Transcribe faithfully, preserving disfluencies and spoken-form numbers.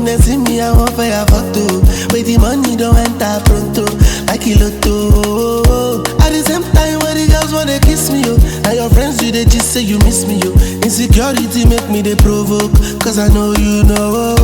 When they see me, I want for your photo. Wait, the money don't enter pronto. Like a lotto. At the same time, when the girls wanna kiss me, yo. And your friends do they just say you miss me, yo. Insecurity make me they provoke. Cause I know you know.